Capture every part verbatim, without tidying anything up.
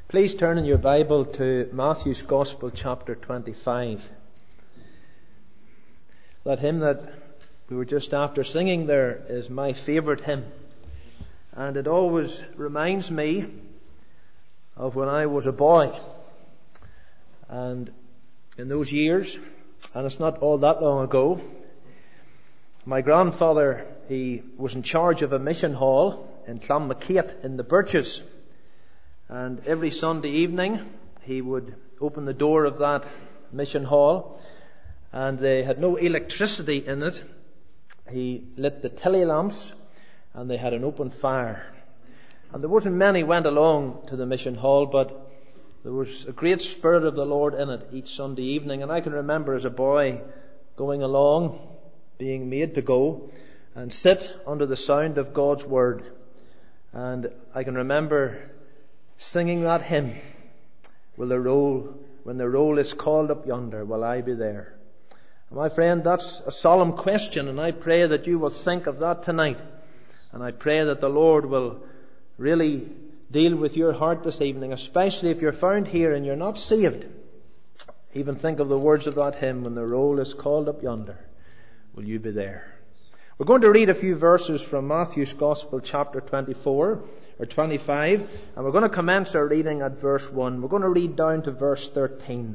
Please turn in your Bible to Matthew's Gospel, chapter twenty-five. That hymn that we were just after singing there is my favourite hymn. And it always reminds me of when I was a boy. And in those years, and it's not all that long ago, my grandfather, he was in charge of a mission hall in Clonmacate in the Birches. And every Sunday evening, he would open the door of that mission hall, and they had no electricity in it. He lit the tilly lamps, and they had an open fire. And there wasn't many went along to the mission hall, but there was a great spirit of the Lord in it each Sunday evening. And I can remember as a boy going along, being made to go and sit under the sound of God's Word. And I can remember singing that hymn, will the roll, when the roll is called up yonder, will I be there? My friend, that's a solemn question, and I pray that you will think of that tonight. And I pray that the Lord will really deal with your heart this evening, especially if you're found here and you're not saved. Even think of the words of that hymn, when the roll is called up yonder, will you be there? We're going to read a few verses from Matthew's Gospel, chapter twenty-four, or twenty-five, and we're going to commence our reading at verse one. We're going to read down to verse thirteen.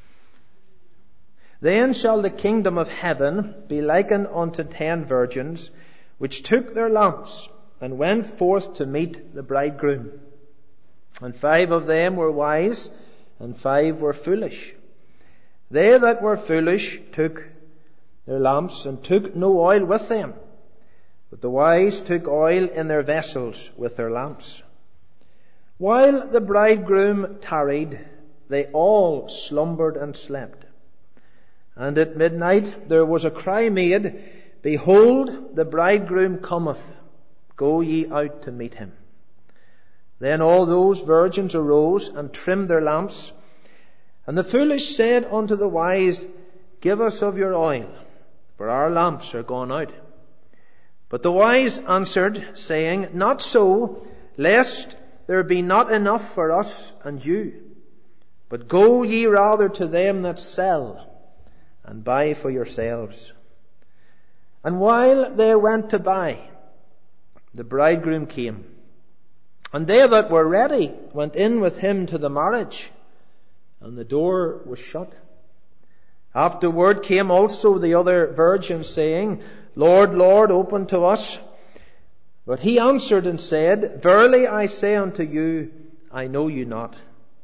Then shall the kingdom of heaven be likened unto ten virgins, which took their lamps, and went forth to meet the bridegroom. And five of them were wise, and five were foolish. They that were foolish took their lamps, and took no oil with them. But the wise took oil in their vessels with their lamps. While the bridegroom tarried, they all slumbered and slept. And at midnight there was a cry made, Behold, the bridegroom cometh, go ye out to meet him. Then all those virgins arose and trimmed their lamps. And the foolish said unto the wise, Give us of your oil, for our lamps are gone out. But the wise answered, saying, Not so, lest there be not enough for us and you. But go ye rather to them that sell, and buy for yourselves. And while they went to buy, the bridegroom came. And they that were ready went in with him to the marriage, and the door was shut. Afterward came also the other virgins, saying, Lord, Lord, open to us. But he answered and said, Verily I say unto you, I know you not.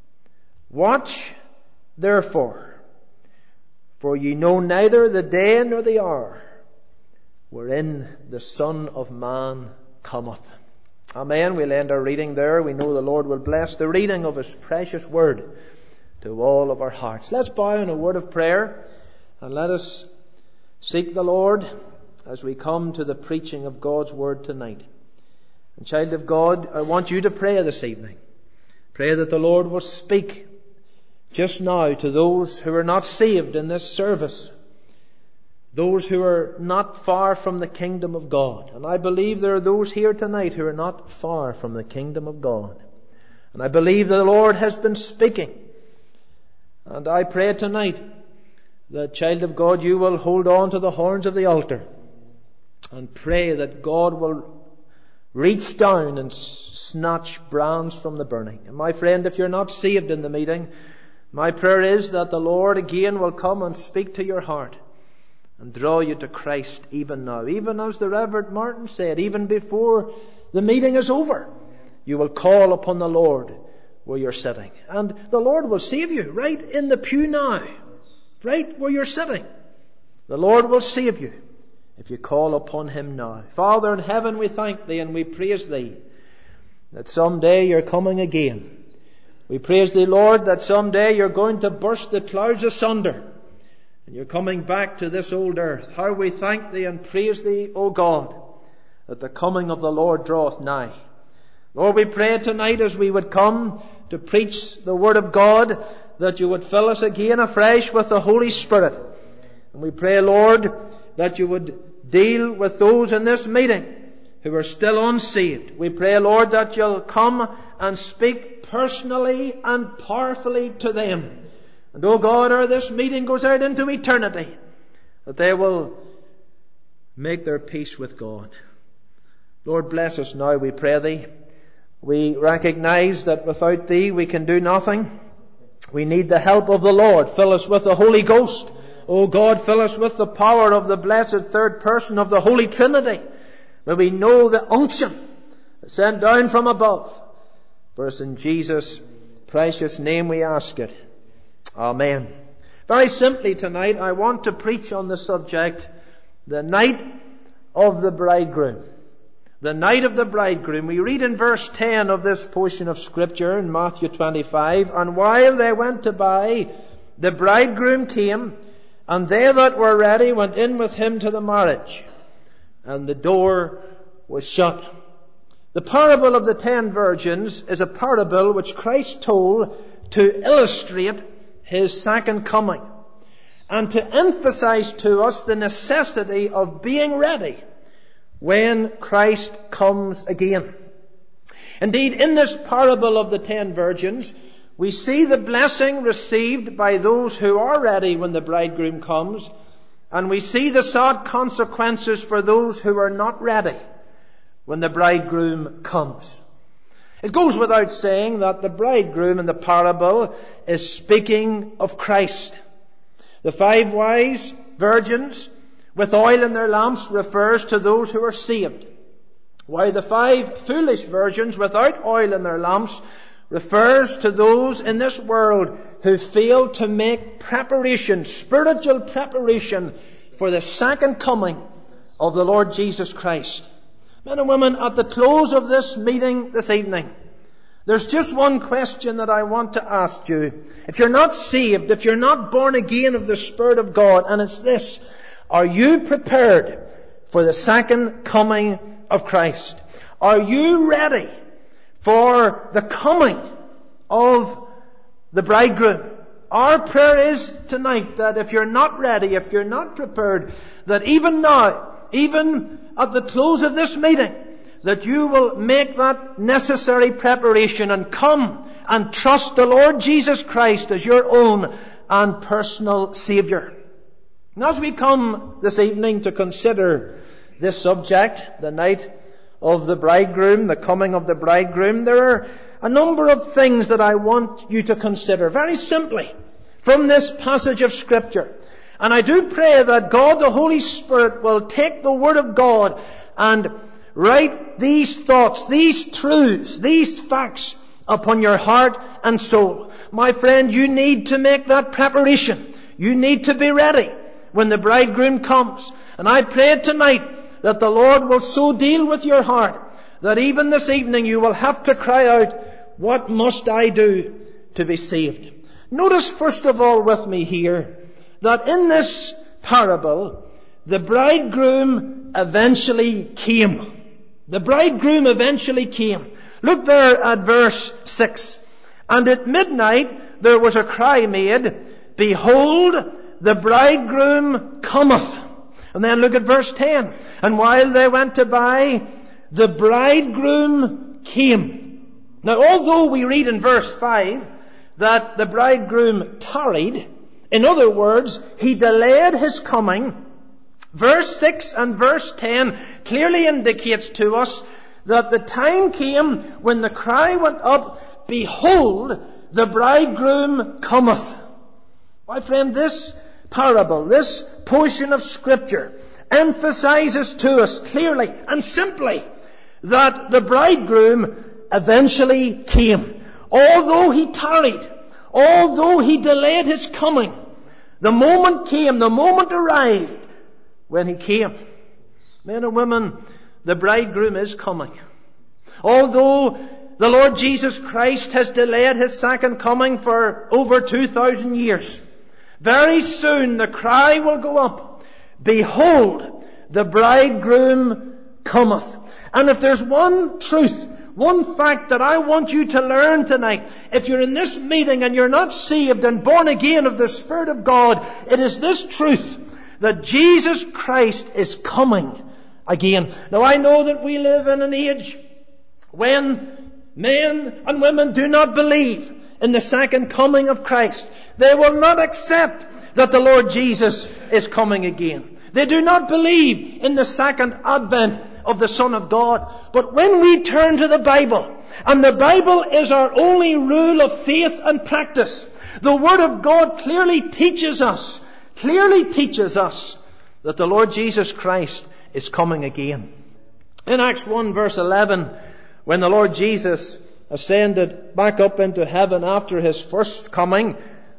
Watch therefore, for ye know neither the day nor the hour wherein the Son of Man cometh. Amen. We'll end our reading there. We know the Lord will bless the reading of His precious word to all of our hearts. Let's bow in a word of prayer, and let us seek the Lord as we come to the preaching of God's word tonight. And child of God, I want you to pray this evening. Pray that the Lord will speak just now to those who are not saved in this service, those who are not far from the kingdom of God. And I believe there are those here tonight who are not far from the kingdom of God. And I believe the Lord has been speaking. And I pray tonight that, child of God, you will hold on to the horns of the altar and pray that God will reach down and snatch brands from the burning. And my friend, if you're not saved in the meeting, my prayer is that the Lord again will come and speak to your heart and draw you to Christ even now. Even as the Reverend Martin said, even before the meeting is over, you will call upon the Lord where you're sitting. And the Lord will save you right in the pew now, right where you're sitting. The Lord will save you if you call upon Him now. Father in heaven, we thank Thee and we praise Thee that someday you're coming again. We praise Thee, Lord, that someday you're going to burst the clouds asunder and you're coming back to this old earth. How we thank Thee and praise Thee, O God, that the coming of the Lord draweth nigh. Lord, we pray tonight as we would come to preach the Word of God, that you would fill us again afresh with the Holy Spirit. And we pray, Lord, that you would deal with those in this meeting who are still unsaved. We pray, Lord, that you'll come and speak personally and powerfully to them. And oh God, ere this meeting goes out into eternity, that they will make their peace with God. Lord, bless us now, we pray Thee. We recognize that without Thee we can do nothing. We need the help of the Lord. Fill us with the Holy Ghost. Oh God, fill us with the power of the blessed third person of the Holy Trinity. May we know the unction sent down from above. For us in Jesus' precious name we ask it. Amen. Very simply tonight I want to preach on the subject, the night of the bridegroom. The night of the bridegroom. We read in verse ten of this portion of Scripture in Matthew twenty-five, and while they went to buy, the bridegroom came, and they that were ready went in with him to the marriage, and the door was shut. The parable of the ten virgins is a parable which Christ told to illustrate His second coming, and to emphasize to us the necessity of being ready when Christ comes again. Indeed, in this parable of the ten virgins, we see the blessing received by those who are ready when the bridegroom comes, and we see the sad consequences for those who are not ready when the bridegroom comes. It goes without saying that the bridegroom in the parable is speaking of Christ. The five wise virgins with oil in their lamps refers to those who are saved, while the five foolish virgins without oil in their lamps refers to those in this world who fail to make preparation, spiritual preparation, for the second coming of the Lord Jesus Christ. Men and women, at the close of this meeting this evening, there's just one question that I want to ask you. If you're not saved, if you're not born again of the Spirit of God, and it's this: are you prepared for the second coming of Christ? Are you ready for the coming of the bridegroom? Our prayer is tonight that if you're not ready, if you're not prepared, that even now, even at the close of this meeting, that you will make that necessary preparation and come and trust the Lord Jesus Christ as your own and personal Saviour. And as we come this evening to consider this subject, the night of the bridegroom, the coming of the bridegroom, there are a number of things that I want you to consider very simply from this passage of Scripture. And I do pray that God the Holy Spirit will take the Word of God and write these thoughts, these truths, these facts upon your heart and soul. My friend, you need to make that preparation. You need to be ready when the bridegroom comes. And I pray tonight that the Lord will so deal with your heart that even this evening you will have to cry out, what must I do to be saved? Notice first of all with me here that in this parable, the bridegroom eventually came. The bridegroom eventually came. Look there at verse six. And at midnight there was a cry made, behold, the bridegroom cometh. And then look at verse ten. And while they went to buy, the bridegroom came. Now, although we read in verse five that the bridegroom tarried, in other words, he delayed his coming, verse six and verse ten clearly indicates to us that the time came when the cry went up, behold, the bridegroom cometh. My friend, this parable, this portion of Scripture emphasizes to us clearly and simply that the bridegroom eventually came. Although he tarried, although he delayed his coming, the moment came, the moment arrived when he came. Men and women, the bridegroom is coming. Although the Lord Jesus Christ has delayed his second coming for over two thousand years, very soon the cry will go up, behold, the bridegroom cometh. And if there's one truth, one fact that I want you to learn tonight, if you're in this meeting and you're not saved and born again of the Spirit of God, it is this truth, that Jesus Christ is coming again. Now I know that we live in an age when men and women do not believe in the second coming of Christ, they will not accept that the Lord Jesus is coming again. They do not believe in the second advent of the Son of God. But when we turn to the Bible, and the Bible is our only rule of faith and practice, the Word of God clearly teaches us, clearly teaches us that the Lord Jesus Christ is coming again. In Acts one verse eleven, when the Lord Jesus ascended back up into heaven after his first coming,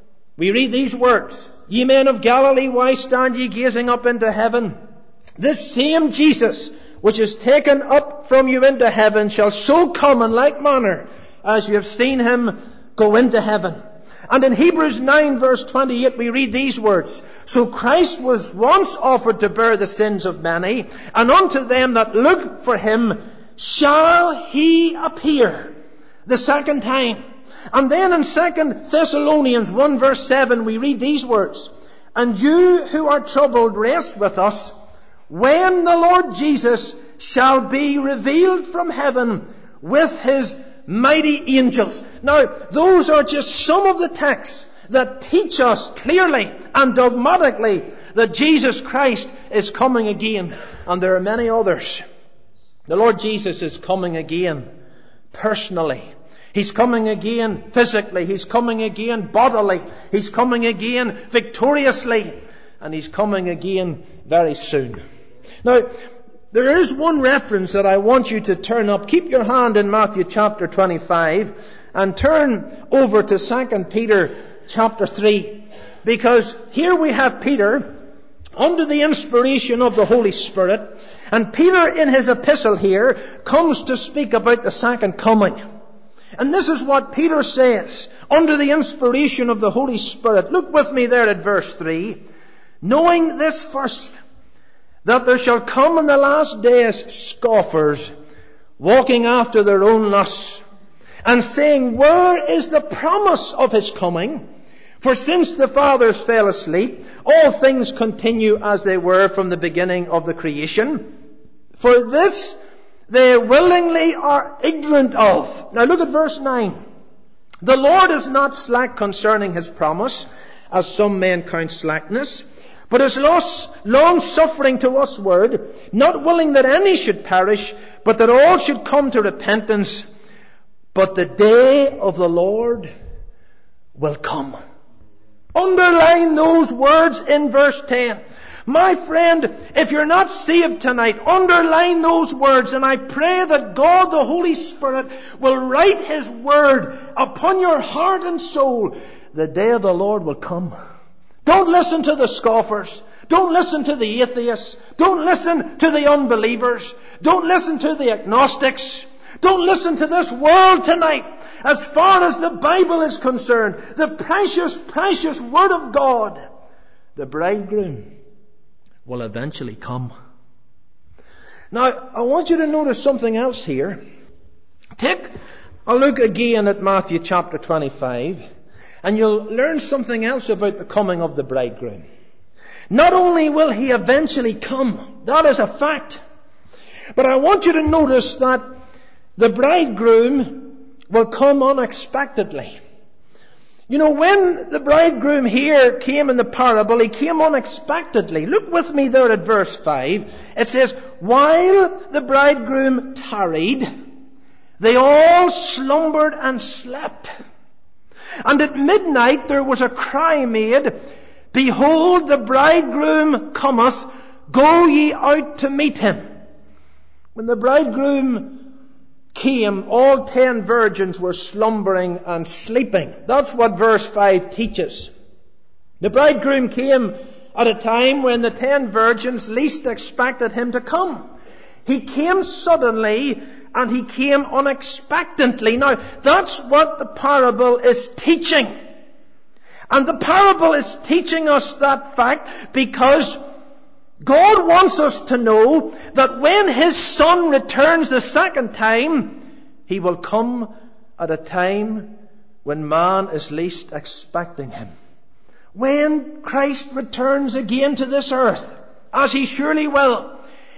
we read these words, "Ye men of Galilee, why stand ye gazing up into heaven? This same Jesus, which is taken up from you into heaven, shall so come in like manner as you have seen him go into heaven." And in Hebrews nine verse twenty-eight we read these words, "So Christ was once offered to bear the sins of many, and unto them that look for him shall he appear the second time." And then in Second Thessalonians one verse seven we read these words, "And you who are troubled, rest with us, when the Lord Jesus shall be revealed from heaven with his mighty angels." Now, those are just some of the texts that teach us clearly and dogmatically that Jesus Christ is coming again. And there are many others. The Lord Jesus is coming again personally. He's coming again physically. He's coming again bodily. He's coming again victoriously. And he's coming again very soon. Now, there is one reference that I want you to turn up. Keep your hand in Matthew chapter twenty-five and turn over to Second Peter chapter three. Because here we have Peter under the inspiration of the Holy Spirit. And Peter in his epistle here comes to speak about the second coming. And this is what Peter says under the inspiration of the Holy Spirit. Look with me there at verse three. "Knowing this first, that there shall come in the last days scoffers, walking after their own lusts, and saying, Where is the promise of his coming? For since the fathers fell asleep, all things continue as they were from the beginning of the creation. For this they willingly are ignorant of." Now look at verse nine. "The Lord is not slack concerning his promise, as some men count slackness, but is long-suffering to usward, not willing that any should perish, but that all should come to repentance. But the day of the Lord will come." Underline those words in verse ten. My friend, if you're not saved tonight, underline those words, and I pray that God, the Holy Spirit, will write his word upon your heart and soul. The day of the Lord will come. Don't listen to the scoffers. Don't listen to the atheists. Don't listen to the unbelievers. Don't listen to the agnostics. Don't listen to this world tonight. As far as the Bible is concerned, the precious, precious Word of God, the bridegroom will eventually come. Now, I want you to notice something else here. Take a look again at Matthew chapter twenty-five, and you'll learn something else about the coming of the bridegroom. Not only will he eventually come, that is a fact, but I want you to notice that the bridegroom will come unexpectedly. You know, when the bridegroom here came in the parable, he came unexpectedly. Look with me there at verse five. It says, "While the bridegroom tarried, they all slumbered and slept. And at midnight there was a cry made, Behold, the bridegroom cometh, go ye out to meet him." When the bridegroom came, all ten virgins were slumbering and sleeping. That's what verse five teaches. The bridegroom came at a time when the ten virgins least expected him to come. He came suddenly and he came unexpectedly. Now, that's what the parable is teaching. And the parable is teaching us that fact because God wants us to know that when his Son returns the second time, he will come at a time when man is least expecting him. When Christ returns again to this earth, as he surely will,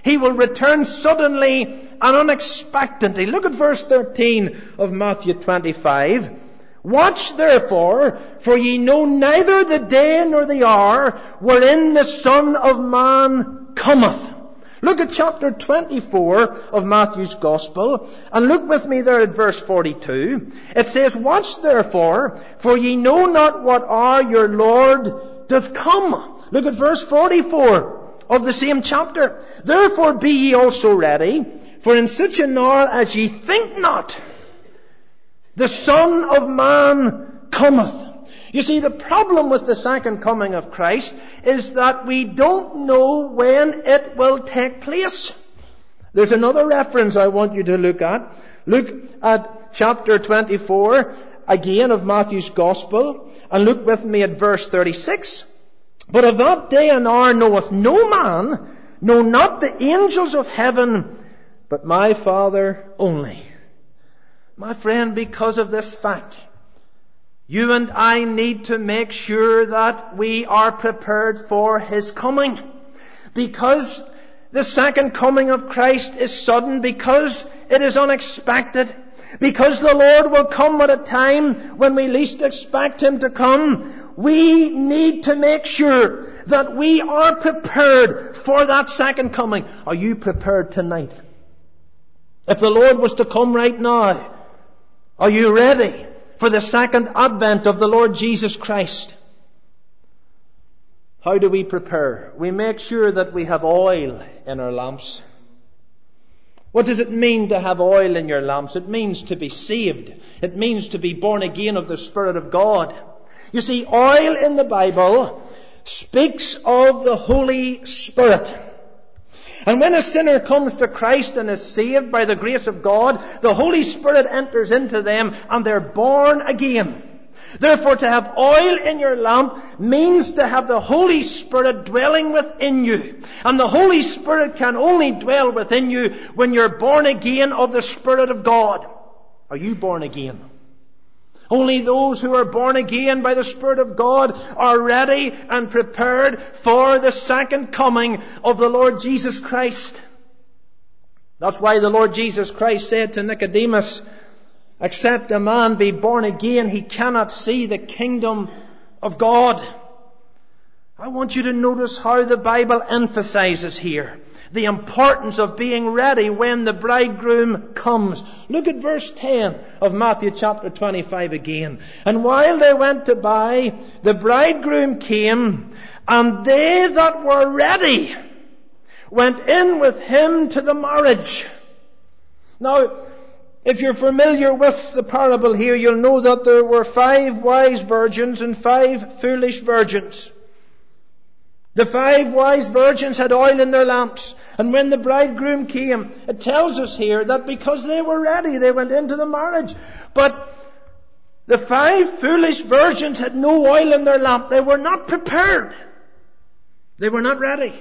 He will return suddenly and unexpectedly. Look at verse thirteen of Matthew twenty-five. Watch therefore, for ye know neither the day nor the hour wherein the Son of Man cometh. Look at chapter twenty-four of Matthew's Gospel, and look with me there at verse forty-two. It says, Watch therefore, for ye know not what hour your Lord doth come. Look at verse forty-four of the same chapter. Therefore be ye also ready, for in such an hour as ye think not, the Son of Man cometh. You see, the problem with the second coming of Christ is that we don't know when it will take place. There's another reference I want you to look at. Look at chapter twenty-four, again of Matthew's Gospel, and look with me at verse thirty-six. But of that day and hour knoweth no man, no not the angels of heaven, but my Father only. My friend, because of this fact, you and I need to make sure that we are prepared for His coming. Because the second coming of Christ is sudden, because it is unexpected, because the Lord will come at a time when we least expect Him to come, we need to make sure that we are prepared for that second coming. Are you prepared tonight? If the Lord was to come right now, are you ready for the second advent of the Lord Jesus Christ? How do we prepare? We make sure that we have oil in our lamps. What does it mean to have oil in your lamps? It means to be saved. It means to be born again of the Spirit of God. You see, oil in the Bible speaks of the Holy Spirit. And when a sinner comes to Christ and is saved by the grace of God, the Holy Spirit enters into them and they're born again. Therefore, to have oil in your lamp means to have the Holy Spirit dwelling within you. And the Holy Spirit can only dwell within you when you're born again of the Spirit of God. Are you born again? Only those who are born again by the Spirit of God are ready and prepared for the second coming of the Lord Jesus Christ. That's why the Lord Jesus Christ said to Nicodemus, except a man be born again, he cannot see the kingdom of God. I want you to notice how the Bible emphasizes here the importance of being ready when the bridegroom comes. Look at verse ten of Matthew chapter twenty-five again. And while they went to buy, the bridegroom came, and they that were ready went in with him to the marriage. Now, if you're familiar with the parable here, you'll know that there were five wise virgins and five foolish virgins. The five wise virgins had oil in their lamps. And when the bridegroom came, it tells us here that because they were ready, they went into the marriage. But the five foolish virgins had no oil in their lamp. They were not prepared. They were not ready.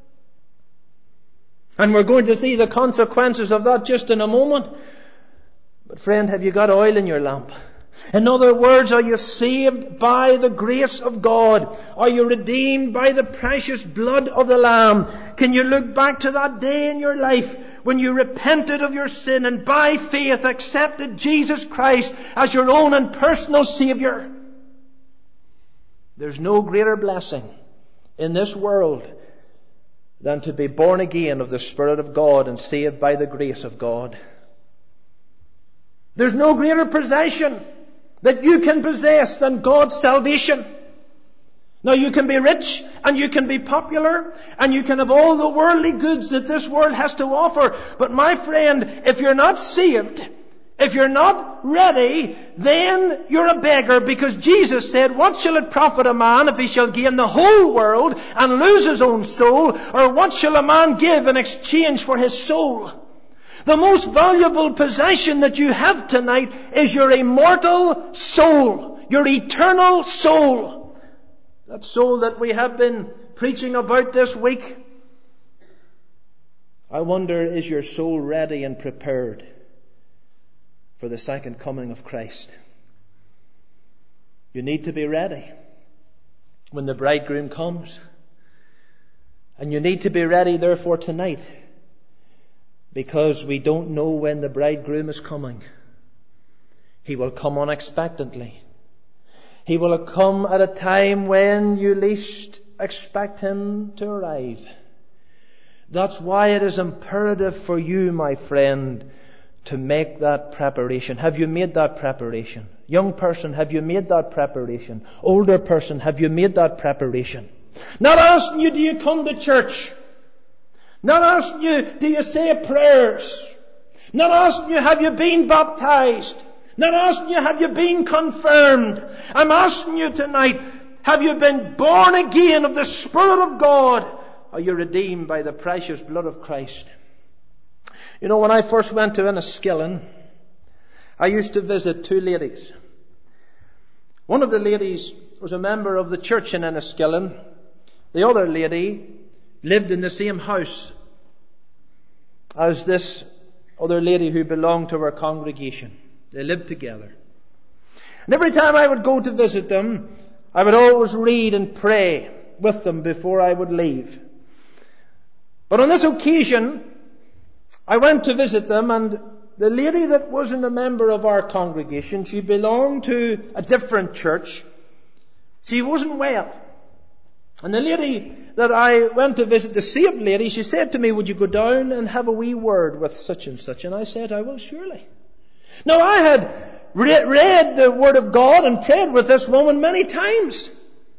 And we're going to see the consequences of that just in a moment. But friend, have you got oil in your lamp? In other words, are you saved by the grace of God? Are you redeemed by the precious blood of the Lamb? Can you look back to that day in your life when you repented of your sin and by faith accepted Jesus Christ as your own and personal Saviour? There's no greater blessing in this world than to be born again of the Spirit of God and saved by the grace of God. There's no greater possession that you can possess than God's salvation. Now, you can be rich and you can be popular and you can have all the worldly goods that this world has to offer. But my friend, if you're not saved, if you're not ready, then you're a beggar, because Jesus said, what shall it profit a man if he shall gain the whole world and lose his own soul? Or what shall a man give in exchange for his soul? The most valuable possession that you have tonight is your immortal soul, your eternal soul. That soul that we have been preaching about this week. I wonder, is your soul ready and prepared for the second coming of Christ? You need to be ready when the bridegroom comes. And you need to be ready, therefore, tonight because we don't know when the bridegroom is coming. He will come unexpectedly. He will come at a time when you least expect him to arrive. That's why it is imperative for you, my friend, to make that preparation. Have you made that preparation? Young person, have you made that preparation? Older person, have you made that preparation? Not asking you, do you come to church? Not asking you, do you say prayers? Not asking you, have you been baptized? Not asking you, have you been confirmed? I'm asking you tonight, have you been born again of the Spirit of God? Are you redeemed by the precious blood of Christ? You know, when I first went to Enniskillen, I used to visit two ladies. One of the ladies was a member of the church in Enniskillen. The other lady lived in the same house as this other lady who belonged to our congregation. They lived together. And every time I would go to visit them, I would always read and pray with them before I would leave. But on this occasion, I went to visit them, and the lady that wasn't a member of our congregation, she belonged to a different church. She wasn't well. And the lady that I went to visit, the saved lady, she said to me, would you go down and have a wee word with such and such? And I said, I will surely. Now, I had re- read the Word of God and prayed with this woman many times.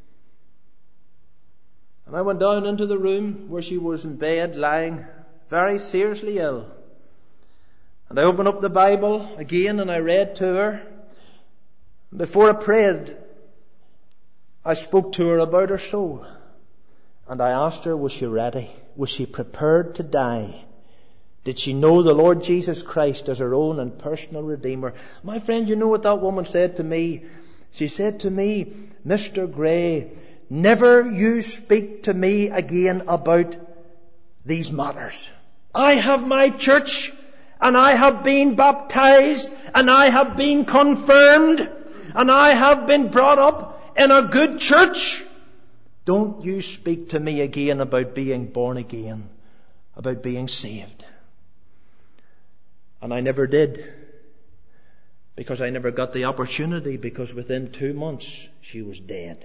And I went down into the room where she was in bed, lying very seriously ill. And I opened up the Bible again and I read to her. Before I prayed, I spoke to her about her soul. And I asked her, was she ready? Was she prepared to die? Did she know the Lord Jesus Christ as her own and personal Redeemer? My friend, you know what that woman said to me? She said to me, Mister Gray, never you speak to me again about these matters. I have my church, and I have been baptized, and I have been confirmed, and I have been brought up in a good church. Don't you speak to me again about being born again, about being saved. And I never did, because I never got the opportunity, because within two months she was dead.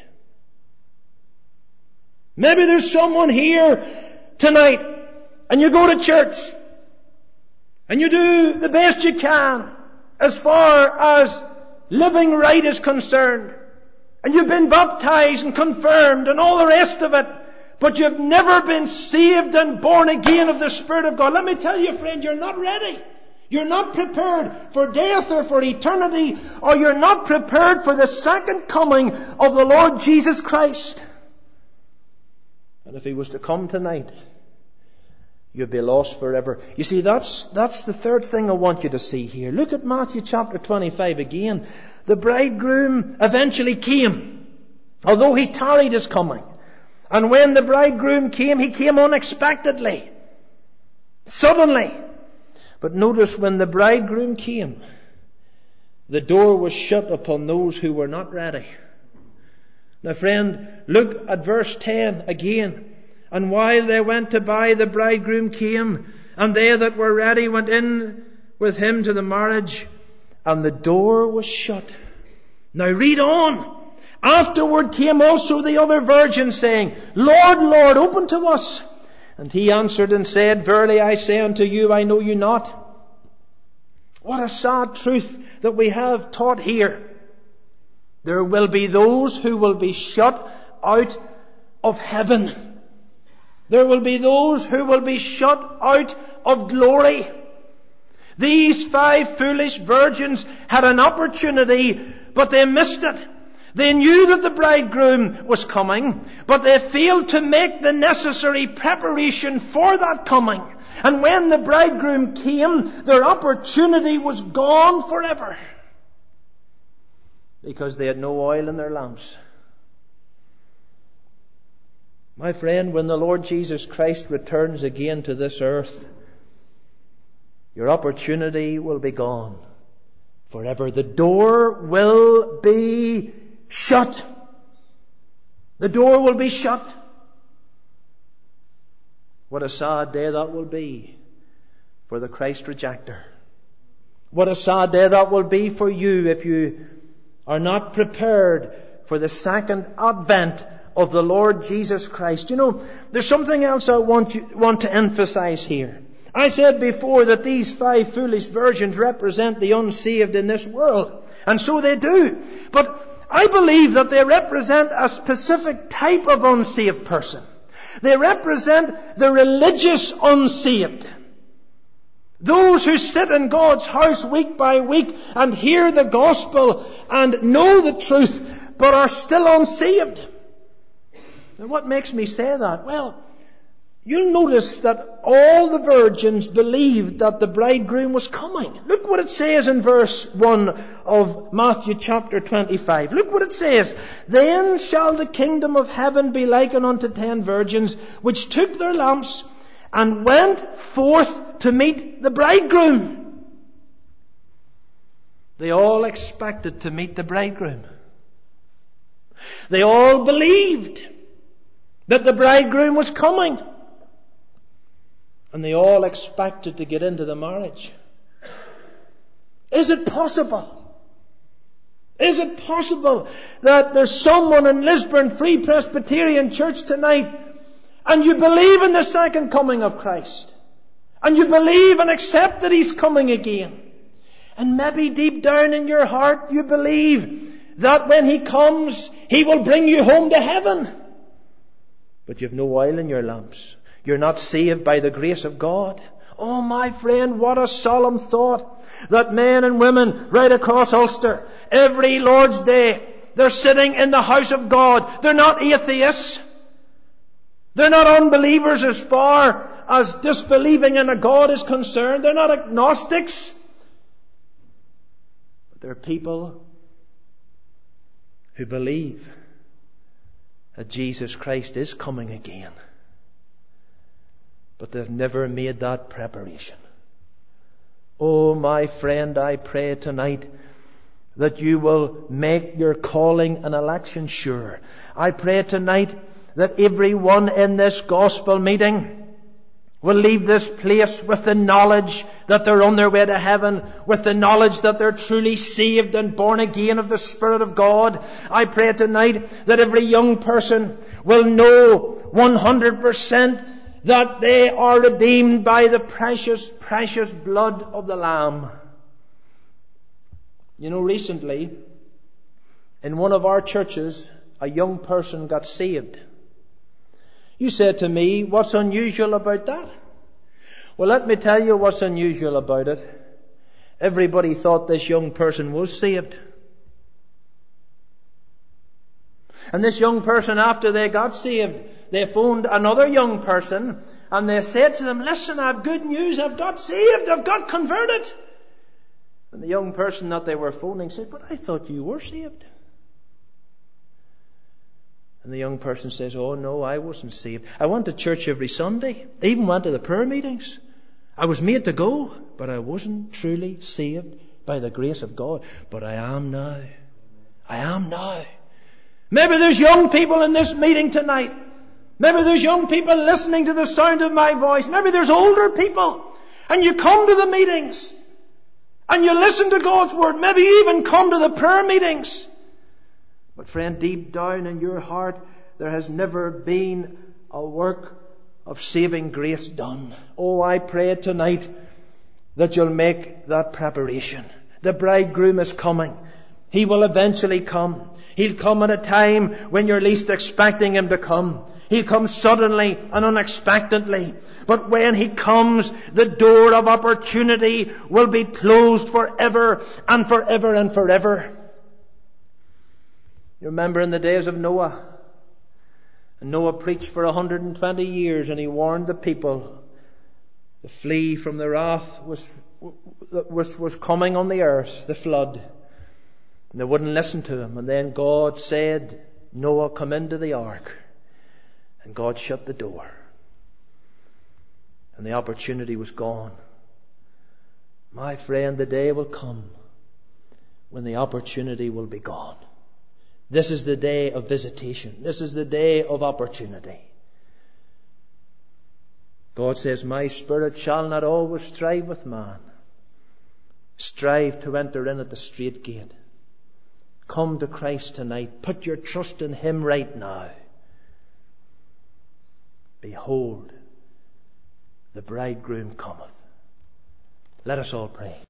Maybe there's someone here tonight, and you go to church, and you do the best you can as far as living right is concerned. And you've been baptized and confirmed and all the rest of it. But you've never been saved and born again of the Spirit of God. Let me tell you, friend, you're not ready. You're not prepared for death or for eternity. Or you're not prepared for the second coming of the Lord Jesus Christ. And if He was to come tonight, you'd be lost forever. You see, that's, that's the third thing I want you to see here. Look at Matthew chapter twenty-five again. The bridegroom eventually came, although he tarried his coming. And when the bridegroom came, he came unexpectedly, suddenly. But notice, when the bridegroom came, the door was shut upon those who were not ready. Now, friend, look at verse ten again. And while they went to buy, the bridegroom came, and they that were ready went in with him to the marriage, and the door was shut. Now read on. Afterward came also the other virgins, saying, Lord, Lord, open to us. And he answered and said, Verily I say unto you, I know you not. What a sad truth that we have taught here. There will be those who will be shut out of heaven. There will be those who will be shut out of glory. These five foolish virgins had an opportunity, but they missed it. They knew that the bridegroom was coming, but they failed to make the necessary preparation for that coming. And when the bridegroom came, their opportunity was gone forever, because they had no oil in their lamps. My friend, when the Lord Jesus Christ returns again to this earth, your opportunity will be gone forever. The door will be shut. The door will be shut. What a sad day that will be for the Christ rejecter. What a sad day that will be for you if you are not prepared for the second advent of the Lord Jesus Christ. You know, there's something else I want you, want to emphasize here. I said before that these five foolish virgins represent the unsaved in this world. And so they do. But I believe that they represent a specific type of unsaved person. They represent the religious unsaved. Those who sit in God's house week by week and hear the gospel and know the truth, but are still unsaved. Now what makes me say that? Well, you'll notice that all the virgins believed that the bridegroom was coming. Look what it says in verse one of Matthew chapter twenty-five. Look what it says. Then shall the kingdom of heaven be likened unto ten virgins, which took their lamps and went forth to meet the bridegroom. They all expected to meet the bridegroom. They all believed that the bridegroom was coming. And they all expected to get into the marriage. Is it possible? Is it possible that there's someone in Lisburn Free Presbyterian Church tonight and you believe in the second coming of Christ, and you believe and accept that He's coming again, and maybe deep down in your heart you believe that when He comes He will bring you home to heaven, but you've no oil in your lamps? You're not saved by the grace of God. Oh, my friend, what a solemn thought that men and women right across Ulster, every Lord's Day, they're sitting in the house of God. They're not atheists. They're not unbelievers as far as disbelieving in a God is concerned. They're not agnostics. But they're people who believe that Jesus Christ is coming again. But they've never made that preparation. Oh, my friend, I pray tonight that you will make your calling and election sure. I pray tonight that everyone in this gospel meeting will leave this place with the knowledge that they're on their way to heaven, with the knowledge that they're truly saved and born again of the Spirit of God. I pray tonight that every young person will know one hundred percent that they are redeemed by the precious, precious blood of the Lamb. You know, recently, in one of our churches, a young person got saved. You said to me, what's unusual about that? Well, let me tell you what's unusual about it. Everybody thought this young person was saved. And this young person, after they got saved, they phoned another young person and they said to them, listen, I have good news. I've got saved. I've got converted. And the young person that they were phoning said, but I thought you were saved. And the young person says, oh no, I wasn't saved. I went to church every Sunday. I even went to the prayer meetings. I was made to go, but I wasn't truly saved by the grace of God. But I am now. I am now. Maybe there's young people in this meeting tonight. Maybe there's young people listening to the sound of my voice. Maybe there's older people. And you come to the meetings. And you listen to God's Word. Maybe you even come to the prayer meetings. But friend, deep down in your heart, there has never been a work of saving grace done. Oh, I pray tonight that you'll make that preparation. The bridegroom is coming. He will eventually come. He'll come at a time when you're least expecting Him to come. He'll come suddenly and unexpectedly. But when He comes, the door of opportunity will be closed forever and forever and forever. You remember in the days of Noah, and Noah preached for one hundred twenty years and he warned the people to flee from the wrath which was, was coming on the earth, the flood. And they wouldn't listen to him. And then God said, Noah, come into the ark. And God shut the door. And the opportunity was gone. My friend, the day will come when the opportunity will be gone. This is the day of visitation. This is the day of opportunity. God says, my spirit shall not always strive with man. Strive to enter in at the straight gate. Come to Christ tonight. Put your trust in Him right now. Behold, the bridegroom cometh. Let us all pray.